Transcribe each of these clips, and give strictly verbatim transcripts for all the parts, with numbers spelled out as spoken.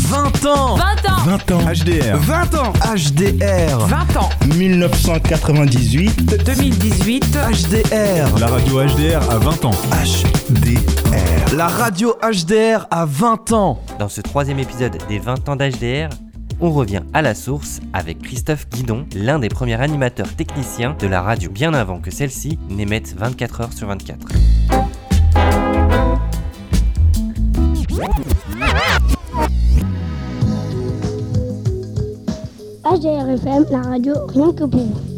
vingt ans vingt ans vingt ans H D R vingt ans H D R vingt ans dix-neuf cent quatre-vingt-dix-huit deux mille dix-huit H D R La radio H D R a vingt ans. H D R La radio H D R a vingt ans. Dans ce troisième épisode des vingt ans d'H D R, on revient à la source avec Christophe Guidon, l'un des premiers animateurs techniciens de la radio, bien avant que celle-ci n'émette vingt-quatre heures sur vingt-quatre. H D R F M, la radio rien que pour vous.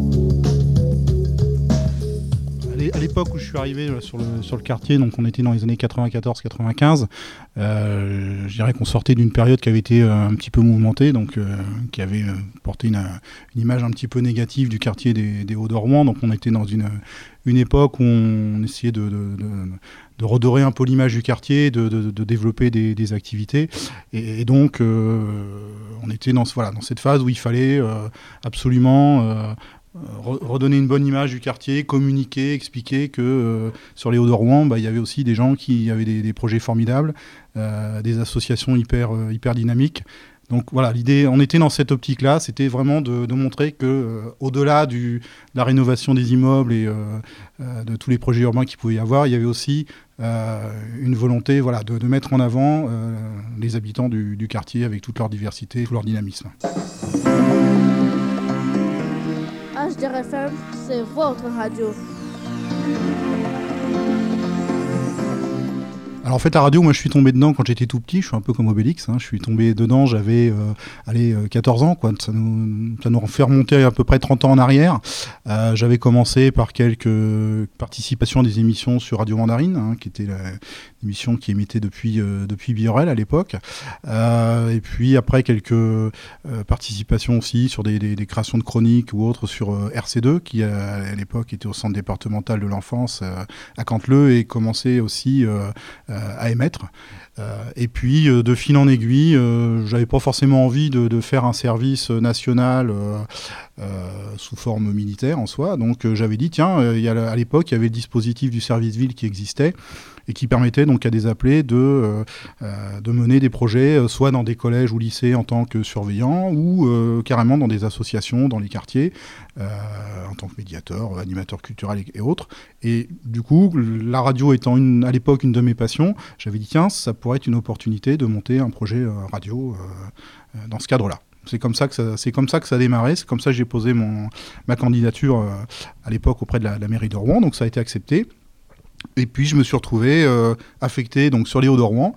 À l'époque où je suis arrivé sur le, sur le quartier, donc on était dans les années quatre-vingt-quatorze quatre-vingt-quinze, euh, je dirais qu'on sortait d'une période qui avait été euh, un petit peu mouvementée, donc euh, qui avait euh, porté une, une image un petit peu négative du quartier des, des Hauts-de-Rouen. Donc on était dans une, une époque où on essayait de, de, de, de redorer un peu l'image du quartier, de, de, de développer des, des activités. Et, et donc euh, on était dans, voilà, dans cette phase où il fallait euh, absolument... Euh, redonner une bonne image du quartier, communiquer, expliquer que euh, sur les Hauts-de-Rouen, bah, il y avait aussi des gens qui avaient des, des projets formidables, euh, des associations hyper, euh, hyper dynamiques. Donc voilà, l'idée, on était dans cette optique-là, c'était vraiment de, de montrer que euh, au-delà du, de la rénovation des immeubles et euh, euh, de tous les projets urbains qu'il pouvait y avoir, il y avait aussi euh, une volonté, voilà, de, de mettre en avant euh, les habitants du, du quartier avec toute leur diversité, tout leur dynamisme. H D R F M, c'est votre radio. Alors en fait la radio, moi je suis tombé dedans quand j'étais tout petit, je suis un peu comme Obélix, hein, je suis tombé dedans, j'avais euh, allez, quatorze ans, quoi. Ça, nous, ça nous fait remonter à peu près trente ans en arrière. Euh, j'avais commencé par quelques participations à des émissions sur Radio Mandarine, hein, qui était l'émission qui émettait depuis, euh, depuis Biorel à l'époque. Euh, et puis après quelques euh, participations aussi sur des, des, des créations de chroniques ou autres sur euh, R C deux, qui à l'époque était au centre départemental de l'enfance euh, à Canteleu et commençait aussi... Euh, à émettre. Euh, et puis, euh, de fil en aiguille, euh, j'avais pas forcément envie de, de faire un service national euh, euh, sous forme militaire en soi. Donc, euh, j'avais dit, tiens, euh, y a, à l'époque, il y avait le dispositif du service ville qui existait et qui permettait donc à des appelés de, euh, euh, de mener des projets, euh, soit dans des collèges ou lycées en tant que surveillants, ou euh, carrément dans des associations, dans les quartiers, euh, en tant que médiateur, animateur culturel et, et autres. Et du coup, la radio étant une, à l'époque une de mes passions, j'avais dit, tiens, ça pourrait être une opportunité de monter un projet euh, radio euh, euh, dans ce cadre-là. C'est comme ça que ça, c'est comme ça que ça a démarré, c'est comme ça que j'ai posé mon, ma candidature euh, à l'époque auprès de la, la mairie de Rouen, donc ça a été accepté. Et puis je me suis retrouvé euh, affecté donc sur les Hauts-de-Rouen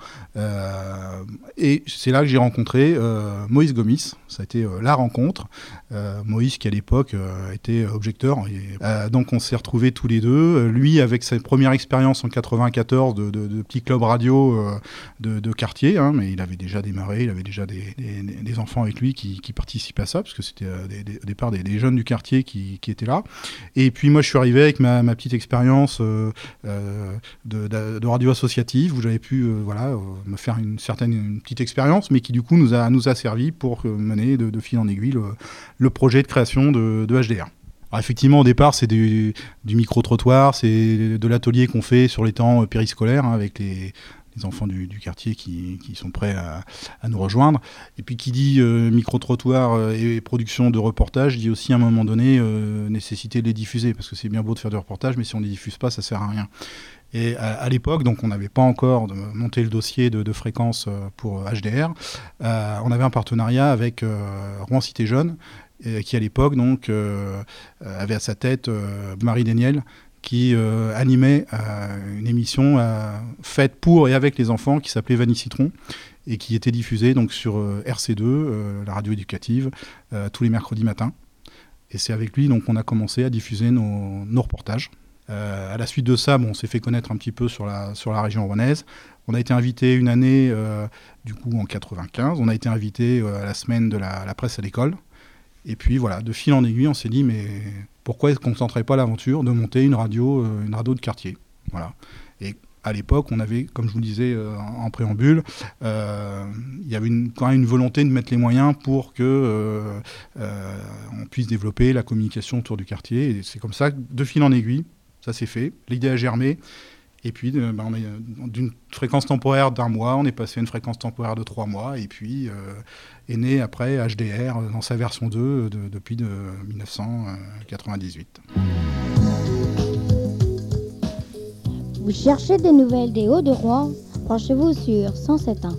euh, et c'est là que j'ai rencontré euh, Moïse Gomis. Ça a été euh, la rencontre. Euh, Moïse qui à l'époque euh, était objecteur. Et, euh, donc on s'est retrouvés tous les deux. Lui avec sa première expérience en quatre-vingt-quatorze de, de, de petit club radio euh, de, de quartier, hein, mais il avait déjà démarré, il avait déjà des, des, des enfants avec lui qui, qui participaient à ça parce que c'était euh, des, des, au départ des, des jeunes du quartier qui, qui étaient là. Et puis moi je suis arrivé avec ma, ma petite expérience euh, euh, de, de, de radio associative où j'avais pu euh, voilà, euh, me faire une certaine une petite expérience, mais qui du coup nous a, nous a servi pour euh, mener de, de fil en aiguille le, le projet de création de, de H D R. Alors effectivement au départ c'est du, du micro-trottoir, c'est de l'atelier qu'on fait sur les temps périscolaires hein, avec les les enfants du, du quartier qui, qui sont prêts à, à nous rejoindre. Et puis qui dit euh, micro-trottoir euh, et production de reportages, dit aussi à un moment donné euh, nécessité de les diffuser, parce que c'est bien beau de faire du reportage, mais si on ne les diffuse pas, ça ne sert à rien. Et à, à l'époque, donc on n'avait pas encore de, monté le dossier de, de fréquence pour H D R, euh, on avait un partenariat avec euh, Rouen Cité Jeune, et, qui à l'époque donc, euh, avait à sa tête euh, Marie Déniel, qui euh, animait euh, une émission euh, faite pour et avec les enfants qui s'appelait Vanille Citron et qui était diffusée donc, sur euh, R C deux, euh, la radio éducative, euh, tous les mercredis matins. Et c'est avec lui donc, qu'on a commencé à diffuser nos, nos reportages. Euh, à la suite de ça, bon, on s'est fait connaître un petit peu sur la, sur la région rouennaise. On a été invité une année, euh, du coup en quatre-vingt-quinze, on a été invité euh, à la semaine de la, la presse à l'école. Et puis voilà, de fil en aiguille, on s'est dit, mais pourquoi est-ce qu'on ne tenterait pas l'aventure de monter une radio, euh, une radio de quartier, voilà. Et à l'époque, on avait, comme je vous le disais euh, en préambule, euh, il y avait une, quand même une volonté de mettre les moyens pour que euh, euh, on puisse développer la communication autour du quartier. Et c'est comme ça que, de fil en aiguille, ça s'est fait. L'idée a germé. Et puis, euh, bah, on est d'une fréquence temporaire d'un mois, on est passé à une fréquence temporaire de trois mois, et puis euh, est né après H D R dans sa version deux de, depuis de dix-neuf cent quatre-vingt-dix-huit. Vous cherchez des nouvelles des Hauts-de-Rouen? Branchez-vous sur cent sept point un.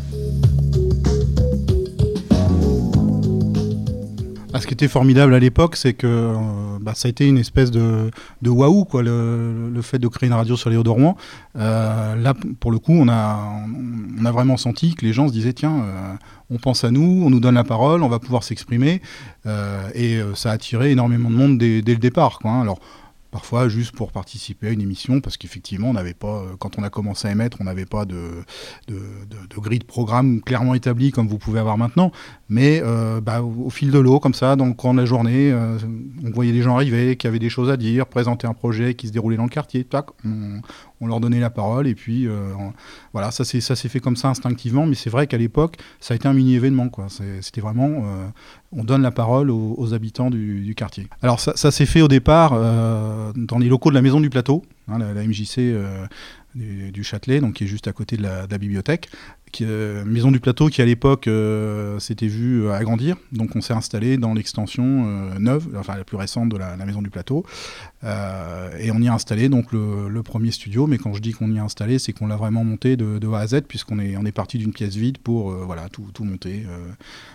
Ah, ce qui était formidable à l'époque, c'est que euh, bah, ça a été une espèce de, de waouh, quoi, le, le fait de créer une radio sur les Hauts-de-Rouen. Euh, là, pour le coup, on a, on a vraiment senti que les gens se disaient, tiens, euh, on pense à nous, on nous donne la parole, on va pouvoir s'exprimer. Euh, et euh, ça a attiré énormément de monde dès, dès le départ, quoi, hein. Alors, parfois juste pour participer à une émission, parce qu'effectivement, on n'avait pas, quand on a commencé à émettre, on n'avait pas de, de, de, de grille de programme clairement établie comme vous pouvez avoir maintenant. Mais euh, bah, au, au fil de l'eau, comme ça, dans le cours de la journée, euh, on voyait des gens arriver, qui avaient des choses à dire, présenter un projet qui se déroulait dans le quartier. Tac, on, on leur donnait la parole, et puis euh, on, voilà, ça s'est, ça s'est fait comme ça instinctivement. Mais c'est vrai qu'à l'époque, ça a été un mini-événement, quoi. C'est, c'était vraiment, euh, on donne la parole aux, aux habitants du, du quartier. Alors ça, ça s'est fait au départ euh, dans les locaux de la Maison du Plateau, hein, la, la M J C euh, du, du Châtelet, donc qui est juste à côté de la, de la bibliothèque. Qui, euh, Maison du Plateau qui à l'époque euh, s'était vue euh, agrandir, donc on s'est installé dans l'extension euh, neuve, enfin la plus récente de la, la Maison du Plateau, euh, et on y a installé donc le, le premier studio. Mais quand je dis qu'on y a installé, c'est qu'on l'a vraiment monté de, de A à Z, puisqu'on est, on est parti d'une pièce vide pour euh, voilà, tout, tout monter. Euh,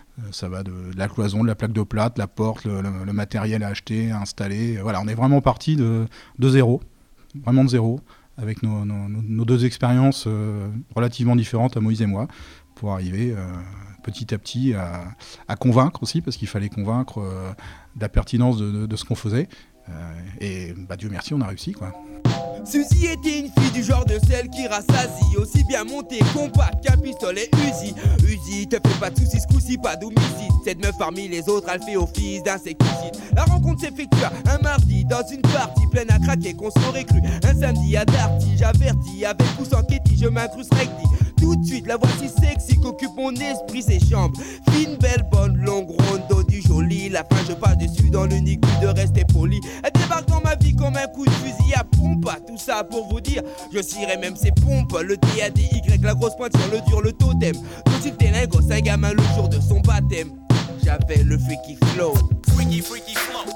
Ça va de, de la cloison, de la plaque de plâtre, la porte, le, le, le matériel à acheter, à installer. Voilà, on est vraiment parti de, de zéro, vraiment de zéro, avec nos, nos, nos deux expériences euh, relativement différentes, à Moïse et moi, pour arriver euh, petit à petit à, à convaincre aussi, parce qu'il fallait convaincre euh, de la pertinence de, de, de ce qu'on faisait. Euh, et bah, Dieu merci, on a réussi, quoi. Suzy était une fille du genre de celle qui rassasie, aussi bien montée, compact qu'un pistolet Uzi. Uzi, te fais pas de soucis, ce coup-ci, pas d'homicide. Cette meuf parmi les autres, elle fait office d'insecticide. La rencontre s'effectua un mardi dans une partie pleine à craquer qu'on s'aurait cru. Un samedi à Darty, j'avertis, avec ou sans Ketty, je m'incruste recti. Tout de suite, la voici sexy qu'occupe mon esprit, ses chambres. Fine, belle, bonne, longue, ronde, dos du joli. La fin, je passe dessus dans l'unique but de rester poli. Elle débarque dans ma vie comme un coup de fusil à pompe. Tout ça pour vous dire, je cirais même ses pompes. Le T A D Y, la grosse pointe sur le dur, le totem. Tout il ténègre, un gamin le jour de son baptême. J'avais le freaky flow. Freaky, freaky flow.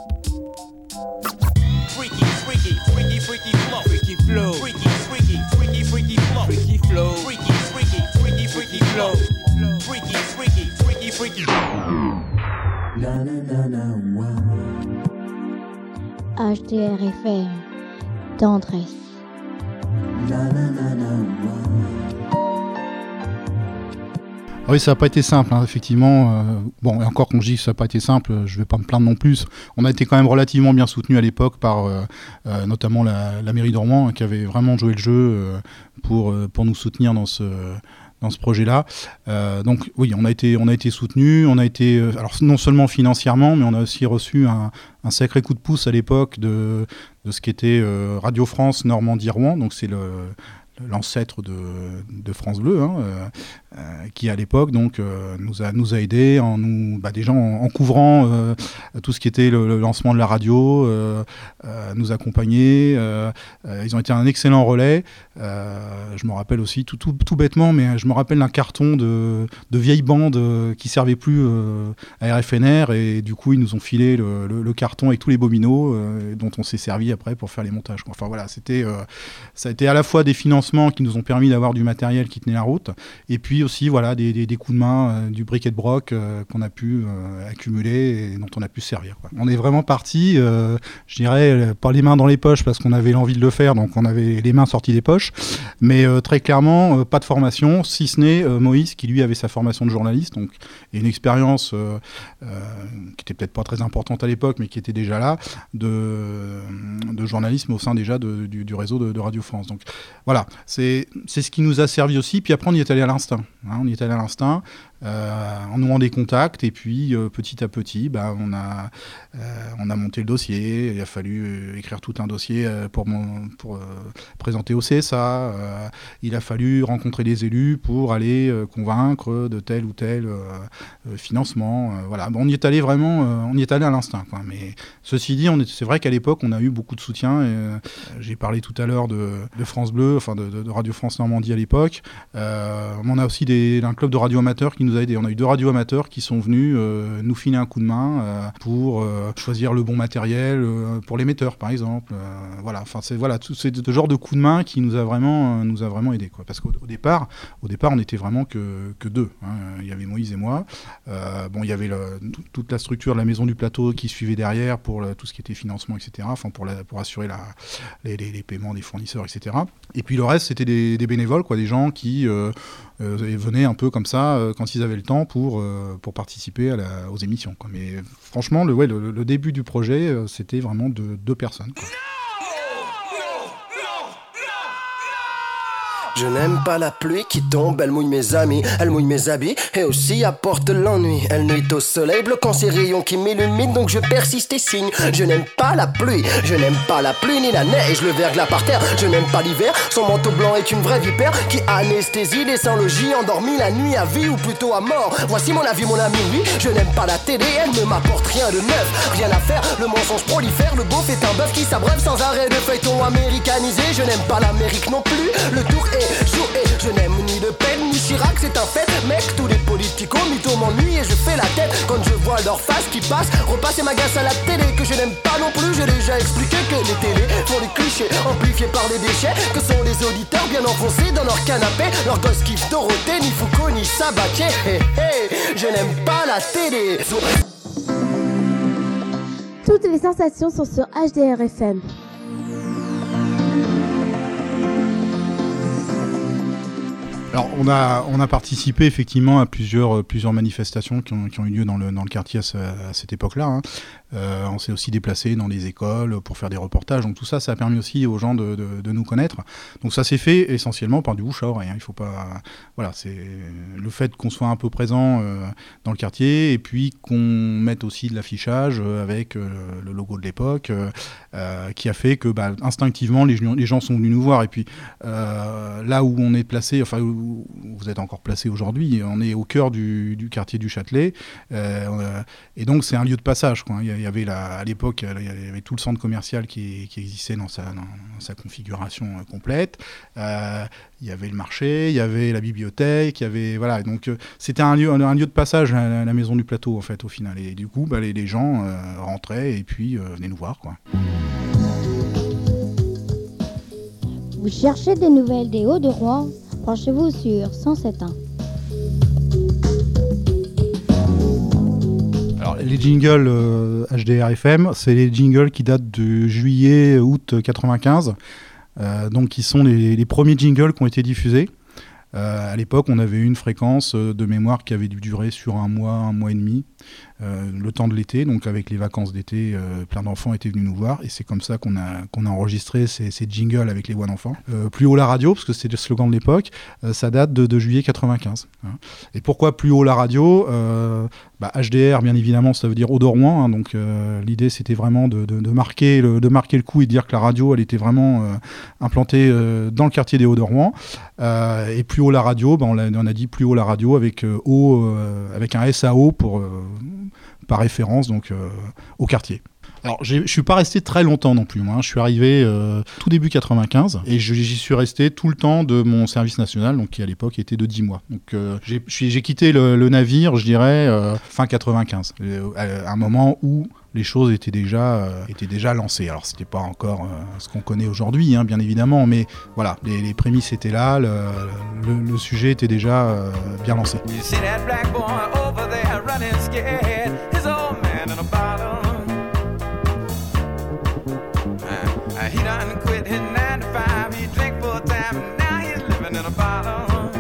Freaky, freaky, freaky, freaky flow. Freaky flow. Freaky, freaky, freaky, freaky flow. Freaky flow. Freaky, freaky, freaky, freaky flow. Freaky, freaky, freaky, freaky flow. H D R F M, tendresse. Oui, ça n'a pas été simple, hein, effectivement. Euh, bon, et encore qu'on dise que ça n'a pas été simple, je ne vais pas me plaindre non plus. On a été quand même relativement bien soutenus à l'époque par euh, euh, notamment la, la mairie de Rouen, hein, qui avait vraiment joué le jeu euh, pour, euh, pour nous soutenir dans ce, dans ce projet-là. Euh, donc oui, on a été, on a été soutenus, on a été, euh, alors non seulement financièrement, mais on a aussi reçu un, un sacré coup de pouce à l'époque de, de ce qu'était euh, Radio France Normandie-Rouen, donc c'est le... l'ancêtre de, de France Bleu, hein, euh, euh, qui à l'époque donc euh, nous a nous a aidés en nous bah, déjà en, en couvrant euh, tout ce qui était le, le lancement de la radio, euh, euh, nous accompagner. Euh, euh, ils ont été un excellent relais. Euh, je me rappelle aussi tout, tout tout bêtement, mais je me rappelle d'un carton de de vieilles bandes euh, qui servaient plus euh, à R F N R, et du coup ils nous ont filé le, le, le carton avec tous les bobineaux euh, dont on s'est servi après pour faire les montages, quoi. Enfin voilà, c'était euh, ça a été à la fois des financements qui nous ont permis d'avoir du matériel qui tenait la route, et puis aussi voilà des, des, des coups de main, euh, du briquet de broc euh, qu'on a pu euh, accumuler et dont on a pu se servir, quoi. On est vraiment parti, euh, je dirais, pas les mains dans les poches parce qu'on avait l'envie de le faire, donc on avait les mains sorties des poches, mais euh, très clairement euh, pas de formation, si ce n'est euh, Moïse qui lui avait sa formation de journaliste, donc et une expérience euh, euh, qui était peut-être pas très importante à l'époque, mais qui était déjà là, de, de journalisme au sein déjà de, du, du réseau de, de Radio France. Donc voilà, c'est, c'est ce qui nous a servi aussi. Puis après, on y est allé à l'instinct. Hein, on y est allé à l'instinct. euh, en nouant des contacts, et puis euh, petit à petit, bah, on, a, euh, on a monté le dossier. Il a fallu euh, écrire tout un dossier euh, pour, mon, pour euh, présenter au C S A. Euh, il a fallu rencontrer des élus pour aller euh, convaincre de tel ou tel euh, euh, financement. Euh, voilà. Bon, on y est allé vraiment, euh, on y est allé à l'instinct, quoi. Mais ceci dit, on est, c'est vrai qu'à l'époque, on a eu beaucoup de soutien. Et, euh, j'ai parlé tout à l'heure de, de France Bleu, enfin de, de, de Radio France Normandie à l'époque. Euh, on a aussi des, un club de radio amateurs qui nous a aidés. On a eu deux radios amateurs qui sont venus euh, nous filer un coup de main euh, pour euh, choisir le bon matériel euh, pour l'émetteur, par exemple. Euh, voilà, enfin c'est voilà, tout, c'est ce genre de coup de main qui nous a vraiment, euh, nous a vraiment aidés, quoi. Parce qu'au au départ, au départ, on n'était vraiment que, que deux. Hein. Il y avait Moïse et moi. Euh, bon, il y avait le, tout, toute la structure de la Maison du Plateau qui suivait derrière pour le, tout ce qui était financement, et cetera. Enfin pour, la, pour assurer la, les, les, les paiements des fournisseurs, et cetera. Et puis le reste, c'était des, des bénévoles, quoi, des gens qui euh, euh, venaient un peu comme ça euh, quand ils avaient le temps pour, euh, pour participer à la, aux émissions, quoi. Mais franchement, le, ouais, le, le début du projet, euh, c'était vraiment de deux personnes, quoi. Je n'aime pas la pluie qui tombe, elle mouille mes amis, elle mouille mes habits et aussi apporte l'ennui. Elle nuit au soleil, bloquant ses rayons qui m'illuminent, donc je persiste et signe. Je n'aime pas la pluie, je n'aime pas la pluie ni la neige, le verglas par terre. Je n'aime pas l'hiver, son manteau blanc est une vraie vipère qui anesthésie les sans logis, endormi la nuit à vie ou plutôt à mort. Voici mon avis, mon ami, oui, je n'aime pas la télé, elle ne m'apporte rien de neuf. Rien à faire, le mensonge prolifère, le beauf est un bœuf qui s'abreuve sans arrêt de feuilleton américanisé. Je n'aime pas l'Amérique non plus, le tour est joué. Je n'aime ni Le Pen ni Chirac, c'est un fait. Mec, tous les politicos mythos m'ennuient et je fais la tête quand je vois leur face qui passe. Repasse et m'agace à la télé que je n'aime pas non plus. J'ai déjà expliqué que les télés font des clichés amplifiés par les déchets, que sont les auditeurs bien enfoncés dans leur canapé. Leurs gosses kiffent Dorothée, ni Foucault, ni Sabatier. Hey, hey, je n'aime pas la télé. Toutes les sensations sont sur H D R F M. Alors on a, on a participé effectivement à plusieurs, plusieurs manifestations qui ont, qui ont eu lieu dans le, dans le quartier à, ce, à cette époque-là, hein. Euh, on s'est aussi déplacé dans les écoles pour faire des reportages, donc tout ça, ça a permis aussi aux gens de, de, de nous connaître. Donc ça s'est fait essentiellement par du bouche à oreille, hein. Il faut pas, voilà, c'est le fait qu'on soit un peu présent euh, dans le quartier et puis qu'on mette aussi de l'affichage avec euh, le logo de l'époque, euh, qui a fait que bah, instinctivement les, les gens sont venus nous voir. Et puis euh, là où on est placé, enfin où vous êtes encore placé aujourd'hui, on est au cœur du, du quartier du Châtelet, euh, et donc c'est un lieu de passage, quoi. Il y a, Il y avait la, à l'époque, il y avait tout le centre commercial qui, qui existait dans sa, dans sa configuration euh, complète. Euh, il y avait le marché, il y avait la bibliothèque, il y avait voilà. Donc euh, c'était un lieu, un lieu de passage, la, la Maison du Plateau en fait au final. Et du coup, bah, les, les gens euh, rentraient et puis euh, venaient nous voir, quoi. Vous cherchez des nouvelles des Hauts-de-Rouen? Branchez-vous sur cent sept point un. Les jingles euh, H D R F M, c'est les jingles qui datent de juillet-août quatre-vingt-quinze, euh, donc qui sont les, les premiers jingles qui ont été diffusés. Euh, à l'époque, on avait une fréquence de mémoire qui avait dû durer sur un mois, un mois et demi, euh, le temps de l'été. Donc avec les vacances d'été, euh, plein d'enfants étaient venus nous voir et c'est comme ça qu'on a, qu'on a enregistré ces, ces jingles avec les voix d'enfants. Euh, plus haut la radio, parce que c'était le slogan de l'époque, euh, ça date de, de juillet quatre-vingt-quinze. Hein. Et pourquoi plus haut la radio? euh, bah, H D R, bien évidemment, ça veut dire Hauts-de-Rouen. Hein, donc euh, l'idée, c'était vraiment de, de, de, marquer le, de marquer le coup et de dire que la radio, elle était vraiment euh, implantée euh, dans le quartier des Hauts-de-Rouen. Euh, et plus haut la radio, bah, on, a, on a dit plus haut la radio avec, euh, haut, euh, avec un S A O pour, euh, par référence donc, euh, au quartier. Alors, je ne suis pas resté très longtemps non plus. Moi, hein. Je suis arrivé euh, tout début quatre-vingt-quinze et j'y suis resté tout le temps de mon service national, donc, qui à l'époque était de dix mois. Donc, euh, j'ai, j'ai quitté le, le navire, je dirais, euh, fin quatre-vingt-quinze, euh, à un moment où les choses étaient déjà, euh, étaient déjà lancées. Alors, c'était pas encore euh, ce qu'on connaît aujourd'hui, hein, bien évidemment, mais voilà, les, les prémices étaient là, le, le, le sujet était déjà euh, bien lancé. He done quit his nine to five, he drank full time, and now he's living in a bottle.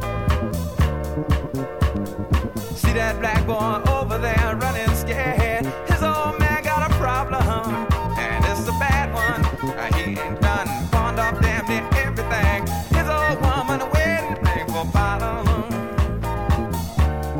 See that black boy over there running scared, his old man got a problem, and it's a bad one. He ain't done pawned off damn near everything, his old woman waiting to bring for bottle.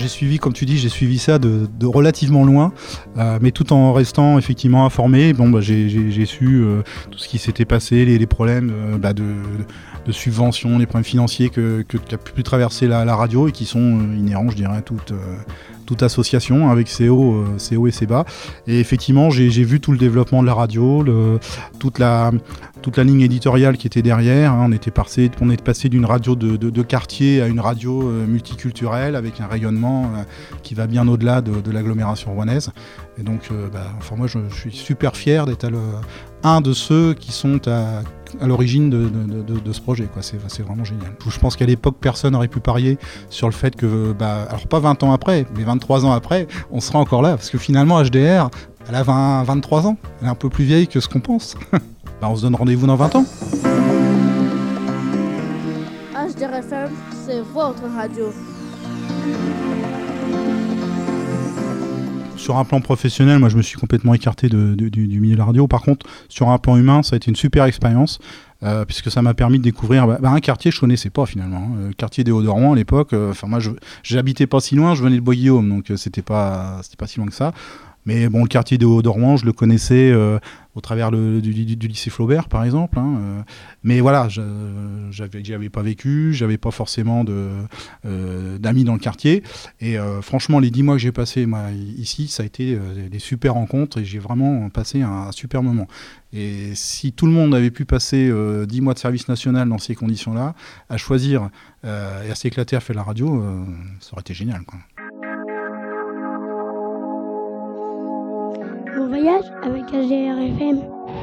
j'ai suivi, comme tu dis, j'ai suivi ça de, de relativement loin, euh, mais tout en restant effectivement informé. Bon, bah, j'ai, j'ai, j'ai su euh, tout ce qui s'était passé, les, les problèmes euh, bah, de, de subventions, les problèmes financiers que, que, qu'a pu traverser la, la radio et qui sont euh, inhérents, je dirais, à toute, euh, toute association avec ses hauts, euh, ses hauts et ses bas. Et effectivement, j'ai, j'ai vu tout le développement de la radio, le, toute la toute la ligne éditoriale qui était derrière. Hein. On était passé, on est passé d'une radio de, de, de quartier à une radio euh, multiculturelle avec un rayonnement euh, qui va bien au-delà de, de l'agglomération rouennaise. Et donc, euh, bah, enfin moi, je, je suis super fier d'être le, un de ceux qui sont à, à l'origine de, de, de, de ce projet, quoi. C'est, c'est vraiment génial. Je pense qu'à l'époque, personne n'aurait pu parier sur le fait que, bah, alors pas vingt ans après, mais vingt-trois ans après, on sera encore là. Parce que finalement, H D R, elle a vingt, vingt-trois ans. Elle est un peu plus vieille que ce qu'on pense. Bah, on se donne rendez-vous dans vingt ans. H D R F M, c'est votre radio. Sur un plan professionnel, moi je me suis complètement écarté de, de, du, du milieu de la radio. Par contre, sur un plan humain, ça a été une super expérience. Euh, puisque ça m'a permis de découvrir bah, bah, un quartier que je connaissais pas finalement, hein. Le quartier des Hauts-de-Rouen à l'époque. Enfin euh, moi, je, j'habitais pas si loin, je venais de Bois-Guillaume, donc euh, c'était pas, c'était pas si loin que ça. Mais bon, le quartier des Hauts-de-Rouen, je le connaissais euh, au travers le, du, du, du lycée Flaubert, par exemple. Hein, euh, mais voilà, je, j'avais, j'y avais pas vécu, j'avais pas forcément de, euh, d'amis dans le quartier. Et euh, franchement, les dix mois que j'ai passés moi, ici, ça a été euh, des super rencontres et j'ai vraiment passé un, un super moment. Et si tout le monde avait pu passer euh, dix mois de service national dans ces conditions-là, à choisir euh, et à s'éclater à faire la radio, euh, ça aurait été génial, quoi. Mon voyage avec H D R F M.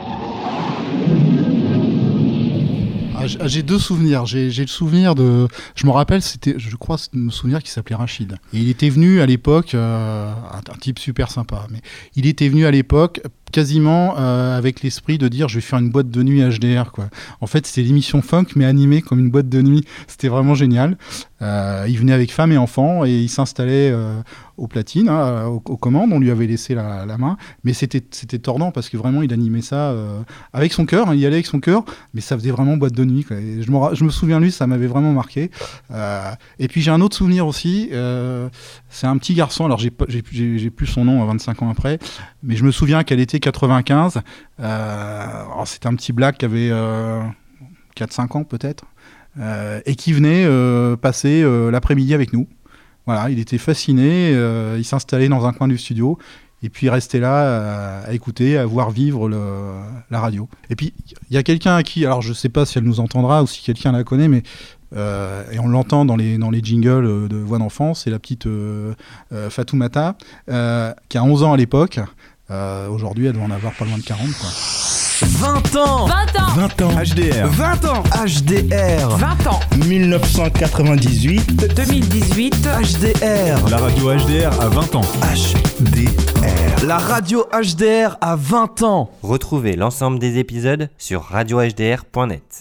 Ah, j'ai deux souvenirs. J'ai, j'ai le souvenir de... Je me rappelle, c'était, je crois, me souvenir qu'il s'appelait Rachid. Et il était venu à l'époque, euh, un, un type super sympa, mais il était venu à l'époque quasiment euh, avec l'esprit de dire je vais faire une boîte de nuit H D R, quoi. En fait, c'était l'émission funk, mais animée comme une boîte de nuit. C'était vraiment génial. Euh, il venait avec femme et enfants et il s'installait euh, aux platines, hein, aux, aux commandes. On lui avait laissé la, la main, mais c'était, c'était tordant parce que vraiment il animait ça euh, avec son cœur. Hein, il y allait avec son cœur, mais ça faisait vraiment boîte de nuit, quoi. Et je, me, je me souviens de lui, ça m'avait vraiment marqué. Euh, et puis j'ai un autre souvenir aussi. Euh, c'est un petit garçon. Alors j'ai, j'ai, j'ai, j'ai plus son nom vingt-cinq ans après, mais je me souviens qu'elle était quatre-vingt-quinze. Euh, alors c'était un petit black qui avait euh, quatre cinq ans peut-être, euh, et qui venait euh, passer euh, l'après-midi avec nous. Voilà, il était fasciné, euh, il s'installait dans un coin du studio, et puis il restait là euh, à écouter, à voir vivre le, la radio. Et puis il y a quelqu'un à qui, alors je ne sais pas si elle nous entendra ou si quelqu'un la connaît, mais Euh, et on l'entend dans les, dans les jingles de voix d'enfant, c'est la petite euh, euh, Fatoumata, euh, qui a onze ans à l'époque. Euh, aujourd'hui, elle doit en avoir pas loin de quarante, quoi. vingt ans vingt ans vingt ans H D R. vingt ans H D R vingt ans dix-neuf cent quatre-vingt-dix-huit deux mille dix-huit H D R La radio H D R a vingt ans. H D R La radio H D R a vingt ans. Retrouvez l'ensemble des épisodes sur radio h d r point net.